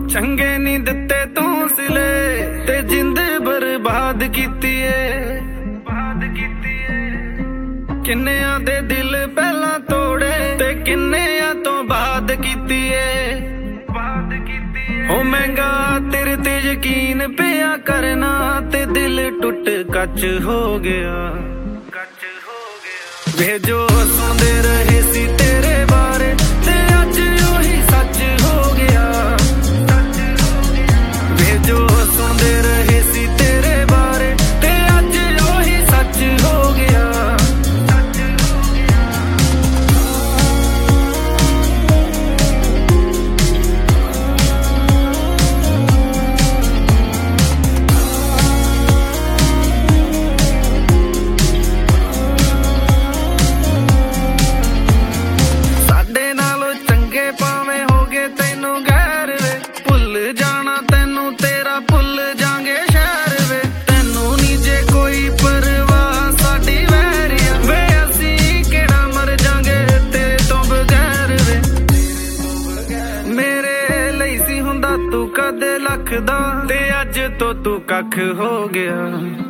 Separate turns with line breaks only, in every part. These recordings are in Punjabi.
ਚੰਗੇ ਨਹੀਂ ਦਿੱਤੇ ਤੂੰ ਸਿਲੇ ਤੇ ਜਿੰਦ ਬਰਬਾਦ ਕੀਤੀ ਏ ਕਿੰਨਿਆਂ ਦੇ ਦਿਲ ਪਹਿਲਾਂ ਤੋੜੇ ਤੇ ਕਿੰਨਿਆਂ ਤੋਂ ਬਾਅਦ ਕੀਤੀ ਏ ਹੋ ਮਹਿੰਗਾ ਤੇਰੇ ਤੇ ਯਕੀਨ ਪਿਆ ਕਰਨਾ ਤੇ ਦਿਲ ਟੁੱਟ ਕੱਚ ਹੋ ਗਿਆ ਵੇ ਜੋ ਸੁਣਦੇ ਰਹੇ ਸੀ ਤੇਰੇ ਬਾਰੇ ਤੇ ਅੱਜ ਉਹੀ ਸੱਚ ਹੋ ਗਿਆ ਵੇ ਜੋ ਸੁਣਦੇ ਰਹੇ ਸੀ ਤੇਰੇ ਬਾਰੇ ਤੇ ਅੱਜ ਉਹੀ ਸੱਚ ਹੋ ਗਿਆ ਭਾਵੇਂ ਹੋ ਗਏ ਤੈਨੂੰ ਗੈਰ ਵੇ ਭੁੱਲ ਜਾਣਾ ਤੈਨੂੰ ਤੇਰਾ ਭੁੱਲ ਜਾਗੇ ਸ਼ਹਿਰ ਵੇ ਤੈਨੂੰ ਨੀ ਜੇ ਕੋਈ ਪਰਵਾਹ ਸਾਡੀ ਵੈਰੀਆ ਵੇ ਅਸੀਂ ਕਿਹੜਾ ਮਰ ਜਾਗੇ ਤੇਰੇ ਤੋਂ ਬਗੈਰ ਵੇ ਮੇਰੇ ਲਈ ਸੀ ਹੁੰਦਾ ਤੂੰ ਕਦੇ ਲੱਖ ਦਾ ਤੇ ਅੱਜ ਤੋਂ ਤੂੰ ਕੱਖ ਹੋ ਗਿਆ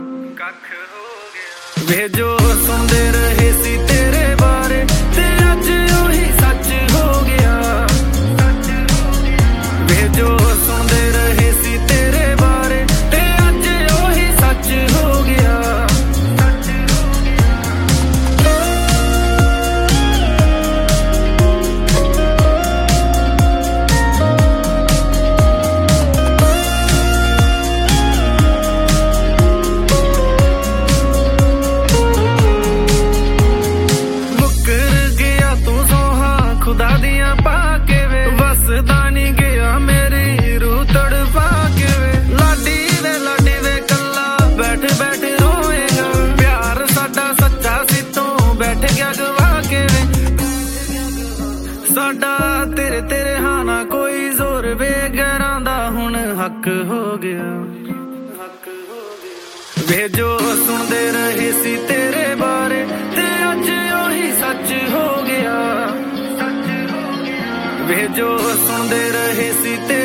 ਵੇ ਜੋ ਸੁਣਦੇ ਰਹੇ ਸੀ ਤੇਰੇ ਬਾਰੇ ਤੇ ਅੱਜ ਉਹੀ ਸੱਚ ਹੋ ਗਿਆ ਵੇ ਜੋ ਸੁਣਦੇ ਰਹੇ ਸੀ ਤੇਰੇ ਬਾਰੇ ਤੇ ਅੱਜ ਉਹੀ ਸੱਚ ਹੋ ਗਿਆ ਖੁਦਾ ਦੀਆਂ ਪਾ ਕੇ ਵੇ ਵਸਦਾ ਨੀ ਗਿਆ ਮੇਰੀ ਰੂਹ ਤੜਪਾ ਕੇ ਵੇ ਲਾਡੀ ਵੇ ਕੱਲਾ ਬੈਠ ਬੈਠ ਰੋਏਗਾ ਪਿਆਰ ਸਾਡਾ ਸੱਚਾ ਸੀ ਤੂੰ ਬੈਠ ਗਿਆ ਗਵਾ ਕੇ ਵੇ ਸਾਡਾ ਤੇਰੇ ਹਾਂ ਨਾ ਕੋਈ ਜ਼ੋਰ ਵੇ ਗਰਾਂ ਦਾ ਹੁਣ ਹੱਕ ਹੋ ਗਿਆ ਵੇ ਜੋ ਸੁਣਦੇ ਰਹੇ ਸੀ ਤੇਰੇ ਬਾਰੇ ਤੇ ਅੱਜ ਉਹੀ ਸੱਚ ਹੋ ਗਿਆ ਵੇ ਜੋ ਸੁਣਦੇ ਰਹੇ ਸੀ ਤੇ